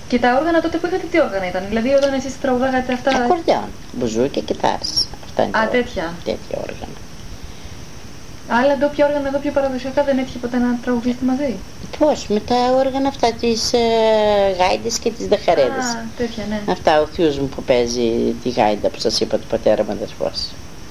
Και τα όργανα τότε που είχατε, τι όργανα ήταν? Δηλαδή όταν εσείς τραγουδάγατε αυτά? Ακορντεόν, μπουζούκια, κιθάρες. Αυτά είναι τέτοια. Τέτοια όργανα. Άλλα ντόπια όργανα εδώ πιο παραδοσιακά δεν έτυχε ποτέ να τραγουδήσετε μαζί? Πώς, με τα όργανα αυτά τις γάιντες και τις δαχαρέδες. Τέτοια, ναι. Αυτά, ο θείος μου που παίζει τη γάιντα που σας είπα, του πατέρα μου αδερφός.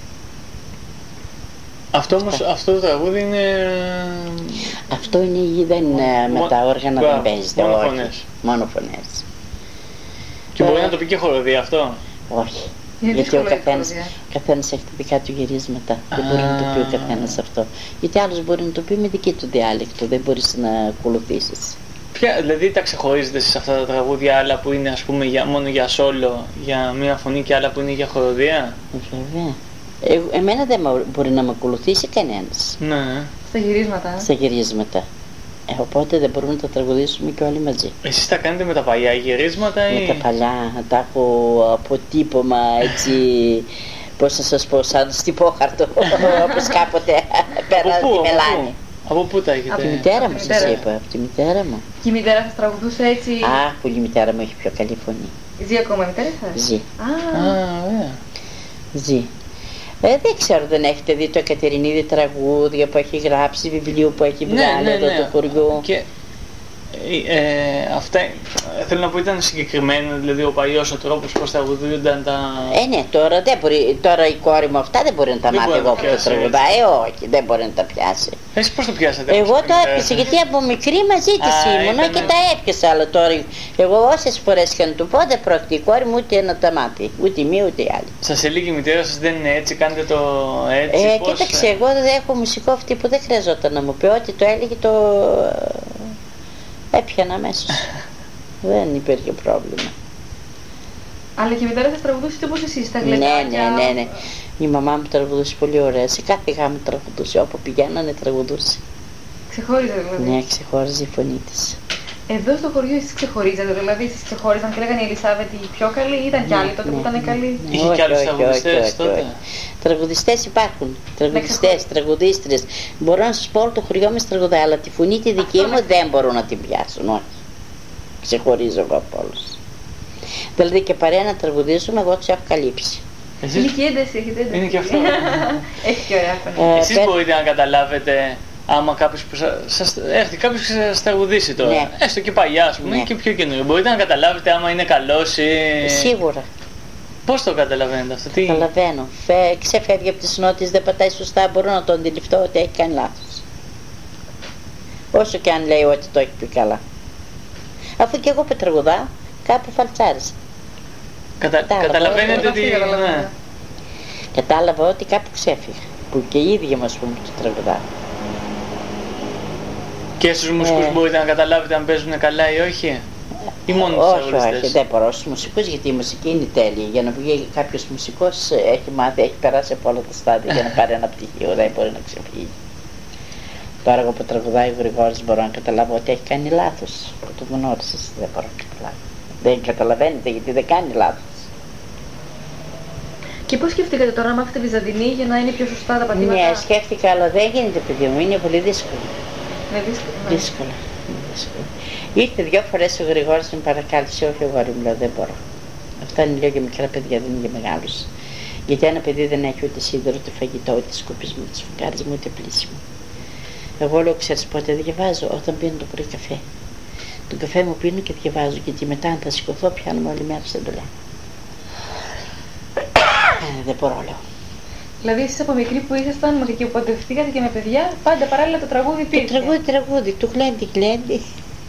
Αυτό όμως, αυτό το τραγούδι είναι... Αυτό είναι, δεν, με τα όργανα δεν παίζεται, μόνο όχι. φωνές. Μόνο φωνές. Και μπορεί να το πει και χοροδία αυτό? Όχι. Είναι Γιατί ο δύσκολο καθένας έχει τα δικά του γυρίσματα. Δεν μπορεί να το πει ο καθένας αυτό. Γιατί άλλος μπορεί να το πει με δική του διάλεκτο. Δεν μπορείς να ακολουθήσεις. Δηλαδή τα ξεχωρίζετε σε αυτά τα τραγούδια, άλλα που είναι ας πούμε μόνο για σόλο, για μία φωνή, και άλλα που είναι για χοροδία? Βέβαια. Εμένα δεν μπορεί να με ακολουθήσει κανένας. Ναι. Στα γυρίσματα. Στα γυρίσματα. Οπότε δεν μπορούμε να τα τραγουδήσουμε και όλοι μαζί. Εσείς τα κάνετε με τα παλιά γυρίσματα ή? Με τα παλιά, τα έχω αποτύπωμα έτσι, πώς να σας πω, σαν στιπόχαρτο, όπως κάποτε πέρα τη μελάνη. Από πού τα έχετε? Από τη μητέρα μου σας είπα, από τη μητέρα μου. Και η μητέρα σας τραγουδούσε έτσι? Που η μητέρα μου έχει πιο καλή φωνή. Ζει ακόμα η μητέρα σας? Ζει. Ωραία. Ζει. Δεν ξέρω, δεν έχετε δει το Εκατερινίδη τραγούδια που έχει γράψει, βιβλίο που έχει βγάλει εδώ το χωριό? Και αυτά θέλω να πω, ήταν συγκεκριμένο, δηλαδή ο παλιός ο τρόπος πώς τραγουδούνταν τα... Ναι, τώρα δεν μπορεί, τώρα η κόρη μου αυτά δεν μπορεί να τα μάθει εγώ που τα τραγουδάει, όχι, δεν μπορεί να τα πιάσει. Εσείς πώς το πιάσατε? Εγώ το έπιασα, γιατί από μικρή μαζί της ήμουνα και τα έπιασα, αλλά τώρα εγώ όσες φορές είχα να του πω δεν πρόκειται η κόρη μου ούτε να τα μάθει, ούτε η μία ούτε η άλλη. Σας έλεγε η μητέρα σας δεν είναι έτσι, κάντε το έτσι? Κοίταξε, εγώ δεν έχω μουσικό αυτή που δεν χρειαζόταν να μου πει, ό,τι το έλεγε το έπιανα αμέσως. Δεν υπήρχε πρόβλημα. Αλλά και η μητέρα σας τραγουδούσε όπως εσείς, τα γλεντάκια? Ναι. Η μαμά μου τραγουδούσε πολύ ωραία. Σε κάθε γάμο τραγουδούσε. Όπου πηγαίνανε τραγουδούσε. Ξεχώριζε δηλαδή? Ναι, ξεχώριζε η φωνή της. Εδώ στο χωριό εσείς ξεχωρίζατε? Δηλαδή εσείς ξεχώριζαν και λέγανε η Ελισάβετ η πιο καλή, ή ήταν κι άλλοι τότε που ήταν καλοί? Είχε κι άλλους τραγουδιστές τότε? Τραγουδιστές υπάρχουν. Τραγουδιστές, τραγουδίστρες. Μπορώ να σας πω όλο το χωριό μας τραγουδάει, αλλά τη φωνή τη δική μου δεν μπορούν να την πιάσουν. Όχι. Ξεχωρίζω εγώ από όλους. Δηλαδή και παρέα να τραγουδήσουμε, εγώ τους έχω καλύψει. Είναι και ένταση, έχετε ένταση. Είναι και αυτό. Έχει και ωραία φωνή. Εσείς μπορείτε να καταλάβετε άμα κάποιος που σας έρθει, κάποιος και σας τραγουδήσει τώρα, ναι. Έστω και παλιά ας πούμε, και πιο καινούριο, μπορείτε να καταλάβετε άμα είναι καλός ή... Σίγουρα. Πώς το καταλαβαίνετε αυτό? Καταλαβαίνω. Ξεφεύγει από τις νότιες, δεν πατάει σωστά, μπορώ να το αντιληφθώ ότι έχει κάνει λάθος. Όσο και αν λέει ότι το έχει πει καλά. Αφού και εγώ που τραγουδάω, κάπου φαλτσάρισα. Καταλαβαίνετε ότι... Ναι. Κατάλαβα ότι κάπου ξέφυγα, που και οι ίδιοι μας πούμε το τραγουδάω. Και στους μουσικούς μπορείτε να καταλάβετε αν παίζουν καλά ή όχι? Ή μόνο τους τραγουδιστές? Όχι, δεν μπορώ στους μουσικούς, γιατί η μουσική είναι τέλεια. Για να βγει κάποιος μουσικός έχει μάθει, έχει περάσει από όλα τα στάδια για να πάρει ένα πτυχίο, δεν μπορεί να ξεφύγει. Τώρα εγώ που τραγουδάει ο Γρηγόρης μπορώ να καταλάβω ότι έχει κάνει λάθος. Που το γνώρισες, δεν μπορώ να καταλάβω. Δεν καταλαβαίνετε γιατί δεν κάνει λάθος. Και πώς σκεφτήκατε τώρα να μάθετε βυζαντινή για να είναι πιο σωστά τα πατήματα? Ναι, σκέφτηκα, αλλά δεν γίνεται, παιδί μου, είναι πολύ δύσκολο. Είναι δύσκολο. Δύσκολο. Ήρθε 2 φορές ο Γρηγόρης με παρακάλεσε, όχι αγόρι μου, λέω δεν μπορώ. Αυτά είναι λίγο για μικρά παιδιά, δεν είναι για μεγάλους. Γιατί ένα παιδί δεν έχει ούτε σίδερο, ούτε φαγητό, ούτε σκοπισμό, ούτε σφουγγάρισμα, ούτε πλήσιμο. Εγώ λέω, ξέρεις πότε διαβάζω? Όταν πίνω το πρωί καφέ. Τον καφέ μου πίνω και διαβάζω, γιατί μετά αν θα σηκωθώ πιάνουμε όλη μέρα σε ντουλά. Δεν μπορώ, λέω. Δηλαδή εσείς από μικρή που ήσασταν μέχρι και που παντρευτήκατε και με παιδιά, πάντα παράλληλα το τραγούδι υπήρχε? Το τραγούδι, του γλέντι.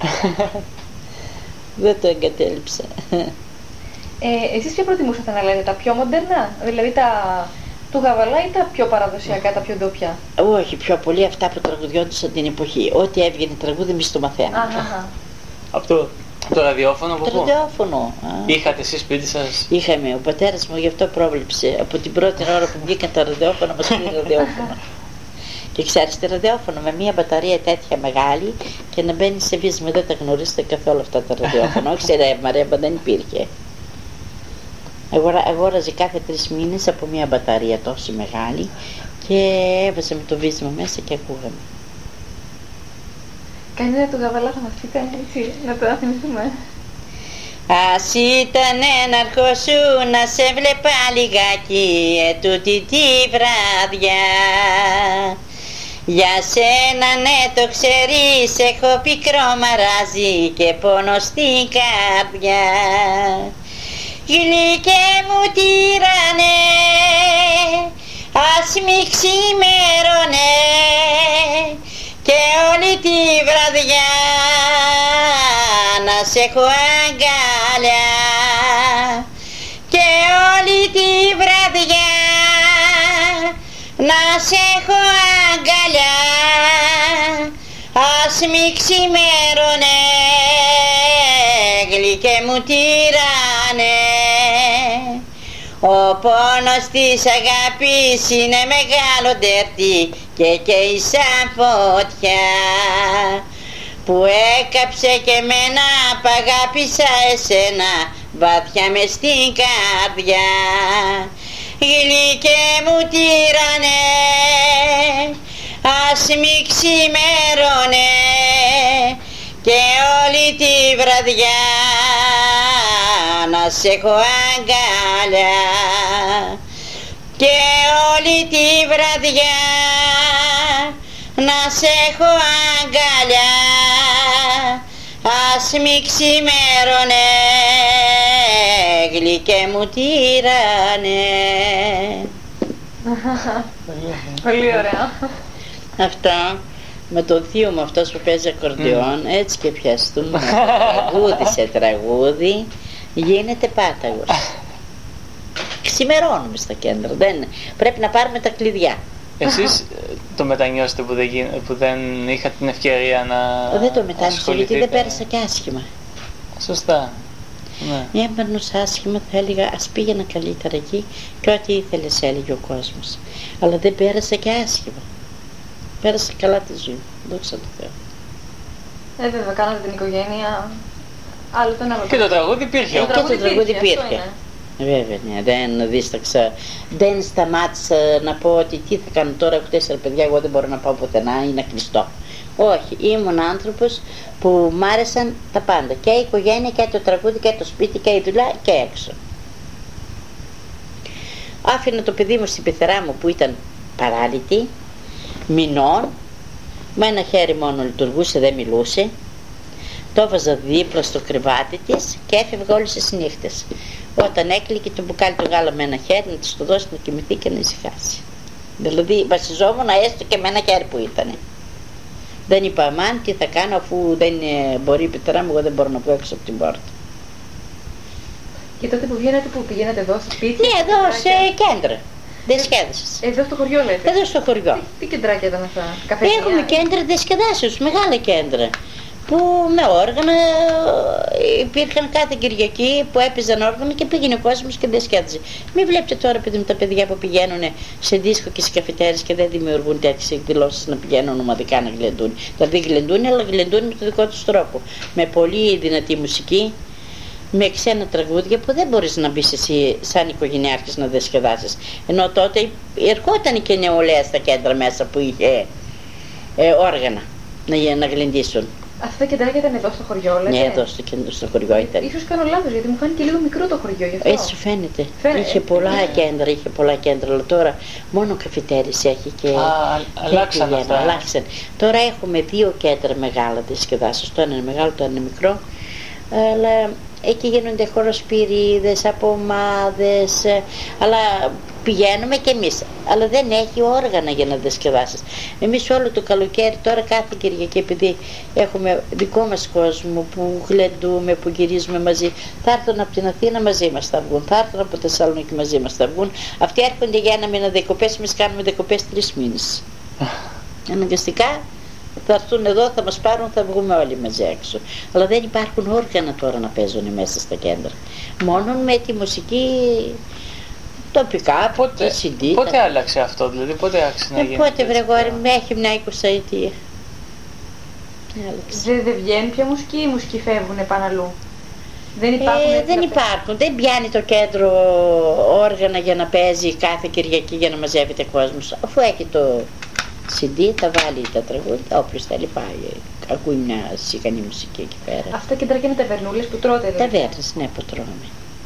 Δεν το εγκατέλειψα. Εσείς ποια προτιμούσατε να λέτε, τα πιο μοντέρνα, δηλαδή τα του Γαβαλά ή τα πιο παραδοσιακά, τα πιο ντόπια? Όχι, πιο πολύ αυτά που τραγουδιόντουσαν την εποχή. Ό,τι έβγαινε τραγούδι εμείς το μαθαίναμε. Αυτό το ραδιόφωνο από πού? Το ραδιόφωνο. Είχατε εσείς σπίτι σας? Είχαμε, ο πατέρας μου γι' αυτό πρόβλεψε. Από την πρώτη ώρα που βγήκαν τα ραδιόφωνα μας πήρε ραδιόφωνο. Και ξέρεις, το ραδιόφωνο με μια μπαταρία τέτοια μεγάλη και να μπαίνει σε βίσμα, δεν τα γνωρίζετε καθόλου αυτά τα ραδιόφωνα. Όχι σε ρεύμα, δεν υπήρχε. Αγόραζε κάθε 3 μήνες από μια μπαταρία τόσο μεγάλη και έβαζε με το βίσμα μέσα και ακούγαμε. Κανένα του Γαβαλά θα μας πείτε έτσι, να το θυμηθούμε? Ας ήταν έναρχο σου να σε βλέπα λιγάκι ετούτη τη βράδια. Για σένα ναι το ξέρεις, έχω πικρό μαράζι και πόνο στην καρδιά. Γλυκέ μου τυραννέ, ας μη ξημέρωνε και όλη τη βραδιά να σε έχω αγκαλιά. Και όλη τη βραδιά να σε έχω αγκαλιά. Ας μη ξημέρωνε, γλυκέ μου τυραννέ. Ο πόνος της αγάπης είναι μεγάλο ντερτί και καίει σαν φωτιά, που έκαψε και εμένα π' αγάπησα εσένα βαθιά μες στην καρδιά. Γλυκέ μου τυραννέ, ας μη ξημέρωνε και όλη τη βραδιά να σε έχω αγκαλιά. Και όλη τη βραδιά να σε έχω αγκαλιά. Ας μη ξημέρωνε, γλυκέ μου τυραννέ. Πολύ ωραία. Αυτό με το θείο μου, αυτός που παίζει ακορντεόν, έτσι και πιαστούμε τραγούδι σε τραγούδι, γίνεται πάταγος. Ξημερώνουμε στα κέντρα, πρέπει να πάρουμε τα κλειδιά. Εσείς το μετανιώσετε που δεν είχατε την ευκαιρία να Δεν το μετάνιωσα γιατί δεν ασχοληθείτε? πέρασα και άσχημα. Σωστά. Ναι. Εάν περνούσα άσχημα θα έλεγα ας πήγαινα καλύτερα εκεί και ό,τι ήθελες έλεγε ο κόσμος. Αλλά δεν πέρασα και άσχημα. Πέρασα καλά τη ζωή, δόξα τω Θεώ. Βέβαια, κάνατε την οικογένεια. Άλλο τον άλλο. Και το τραγούδι υπήρχε. Και το τραγούδι αυτό υπήρχε. είναι. Βέβαια, ναι, δεν δίσταξα, δεν σταμάτησα να πω ότι τι θα κάνω τώρα, έχω 4 παιδιά, εγώ δεν μπορώ να πάω πουθενά, είναι κλειστό. Όχι, ήμουν άνθρωπος που μ' άρεσαν τα πάντα, και η οικογένεια και το τραγούδι και το σπίτι και η δουλειά και έξω. Άφηνα το παιδί μου στην πεθερά μου που ήταν παράλυτη, μηνών, με ένα χέρι μόνο λειτουργούσε, δεν μιλούσε. Το έβαζα δίπλα στο κρεβάτι της και έφευγα όλες τις νύχτες. Όταν έκλειγε το μπουκάλι του γάλα με ένα χέρι, να της το δώσει να κοιμηθεί και να ησυχάσει. Δηλαδή βασιζόμουν έστω και με ένα χέρι που ήτανε. Δεν είπα αμάν τι θα κάνω, αφού δεν μπορεί η πεθερά μου, εγώ δεν μπορώ να βγω έξω από την πόρτα. Και τότε που πηγαίνατε εδώ στο σπίτι. Ναι, εδώ σε κέντρα διασκέδασης. Εδώ στο χωριό λέτε. Εδώ στο χωριό. Τι κεντράκια ήταν αυτά, καφενεία? Έχουμε κέντρα διασκεδάσεως, μεγάλα κέντρα, που με όργανα υπήρχαν κάθε Κυριακή που έπαιζαν όργανα και πήγαινε ο κόσμος και διασκέδαζε. Μην βλέπετε τώρα παιδί με τα παιδιά που πηγαίνουν σε δίσκο και σε καφετέρες και δεν δημιουργούν τέτοιες εκδηλώσεις να πηγαίνουν ομαδικά να γλεντούν. Δηλαδή γλεντούν, αλλά γλεντούν με το δικό τους τρόπο. Με πολύ δυνατή μουσική, με ξένα τραγούδια που δεν μπορείς να μπεις εσύ σαν οικογενειάρχης να διασκεδάσεις. Ενώ τότε ερχόταν και νεολαία στα κέντρα μέσα που είχε όργανα να γλεντήσουν. Αυτά τα κεντράκια ήταν εδώ στο χωριό, λέτε? Ναι, εδώ στο χωριό ήταν. Ίσως κάνω λάθος, γιατί μου φάνηκε λίγο μικρό το χωριό, γι' αυτό. Έτσι φαίνεται. Είχε πολλά κέντρα, αλλά τώρα μόνο καφετέρες έχει και. Αλλάξαν αυτά. Αλλάξαν. Τώρα έχουμε 2 κέντρα μεγάλα διασκεδάσεις. Το ένα είναι μεγάλο, το ένα είναι μικρό. Αλλά εκεί γίνονται χοροσπυρίδες, από ομάδες, αλλά πηγαίνουμε κι εμείς. Αλλά δεν έχει όργανα για να διασκεδάσεις. Εμείς όλο το καλοκαίρι, τώρα κάθε Κυριακή, επειδή έχουμε δικό μας κόσμο που γλεντούμε, που γυρίζουμε μαζί, θα έρθουν από την Αθήνα μαζί μας θα βγουν, θα έρθουν από Θεσσαλονίκη μαζί μας θα βγουν. Αυτοί έρχονται για 1 μήνα διακοπές, εμείς κάνουμε διακοπές 3 μήνες. Αναγκαστικά θα έρθουν εδώ, θα μας πάρουν, θα βγούμε όλοι μαζί έξω. Αλλά δεν υπάρχουν όργανα τώρα να παίζουν μέσα στα κέντρα. Μόνο με τη μουσική τοπικά, πότε, CD. Πότε άλλαξε αυτό, δηλαδή, πότε άρχισε να γίνει? Πότε βρε γόρι μου, έχει μια 20ετία. Δεν βγαίνει πια μουσική, οι μουσικοί φεύγουν επάνω αλλού. Δεν υπάρχουν. Δεν υπάρχουν, δεν πιάνει το κέντρο όργανα για να παίζει κάθε Κυριακή για να μαζεύεται κόσμος. Αφού έχει το CD, θα βάλει τα τραγούδια, όποιος θέλει πάει. ακούει μια σιγανή μουσική εκεί πέρα. Αυτά κεντρά και είναι ταβερνούλες που τρώτε δηλαδή. Ταβέρνες, ναι, που τρώμε.